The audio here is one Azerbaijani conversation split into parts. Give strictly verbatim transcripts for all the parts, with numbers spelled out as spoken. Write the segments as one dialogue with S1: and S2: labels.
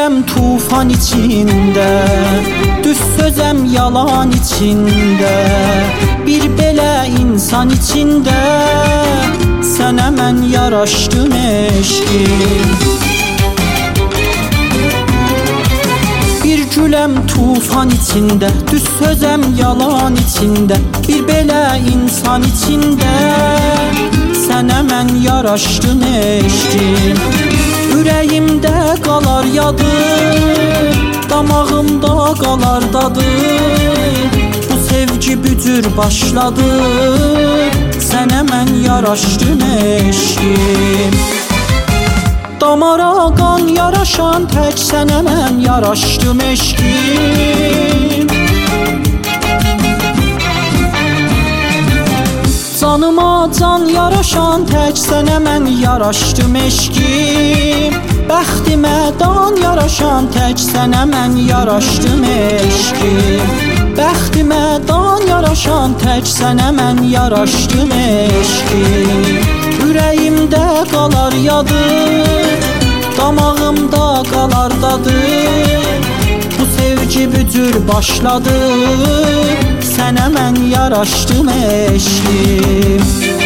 S1: güləm tufan içində, düz sözəm yalan içində, bir belə insan içində sənə mən yaraşdım eşqim. Bir güləm tufan içində, düz sözəm yalan içində, bir belə insan içində sənə mən yaraşdım eşqim. Ürəyimdə qalar yadı, damağımda qalar dadı, bu sevgi bücür başladı, sənə mən yaraşdım eşqim. Damara qan yaraşan tək sənə mən yaraşdım eşqim. Canıma can yaraşan tək sənə mən yaraşdım eşqim. Bəxtimə dan yaraşan tək sənə mən yaraşdım eşqim. Bəxtimə dan yaraşan tək sənə mən yaraşdım eşqim. Ürəyimdə qalar yadı, damağımda qalar dadı, bu sevgi bücür başladı, sənə mən yaraşdım eşqim.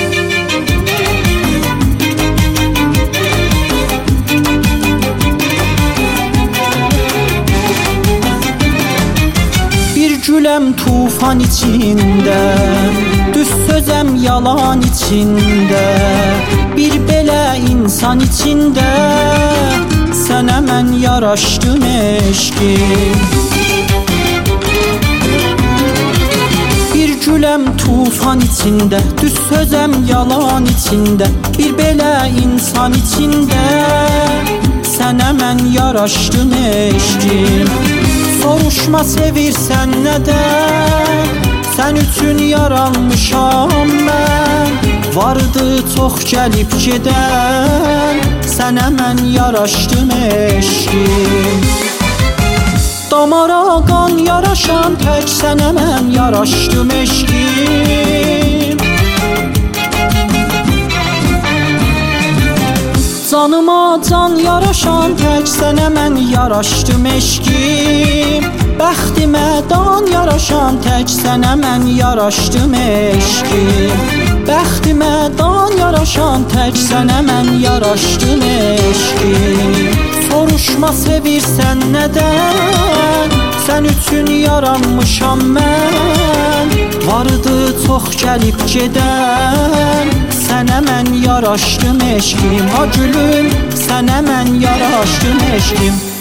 S1: Bir güləm tufan içində, düz sözəm yalan içində, bir belə insan içində sənə mən yaraşdım eşqim. Bir güləm tufan içində, düz sözəm yalan içində, bir belə insan içində sənə mən yaraşdım eşqim. Soruşma sevirsən nədən, sən üçün yaranmışam mən, vardı çox gəlib gedən, sənə mən yaraşdım eşqim. Damara qan yaraşan tək sənə mən yaraşdım eşqim. Canıma can yaraşan tək sənə mən yaraşdım eşqim. Bəxtimə dan yaraşan tək sənə mən yaraşdım eşqim. Bəxtimə dan yaraşan tək sənə mən yaraşdım eşqim. Soruşma sevirsən nədən, sən üçün yaranmışam mən, vardı çox gəlib gedən, sənə mən yaraşdım eşqim. Ha gülüm, sənə mən yaraşdım eşqim.